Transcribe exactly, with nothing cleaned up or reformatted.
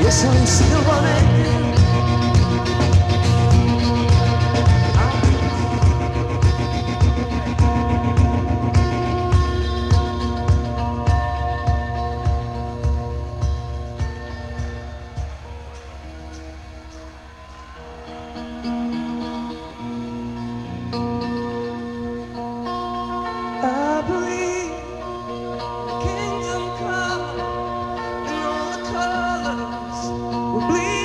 Yes, I'm still running. I believe the kingdom come and all the colors will bleed.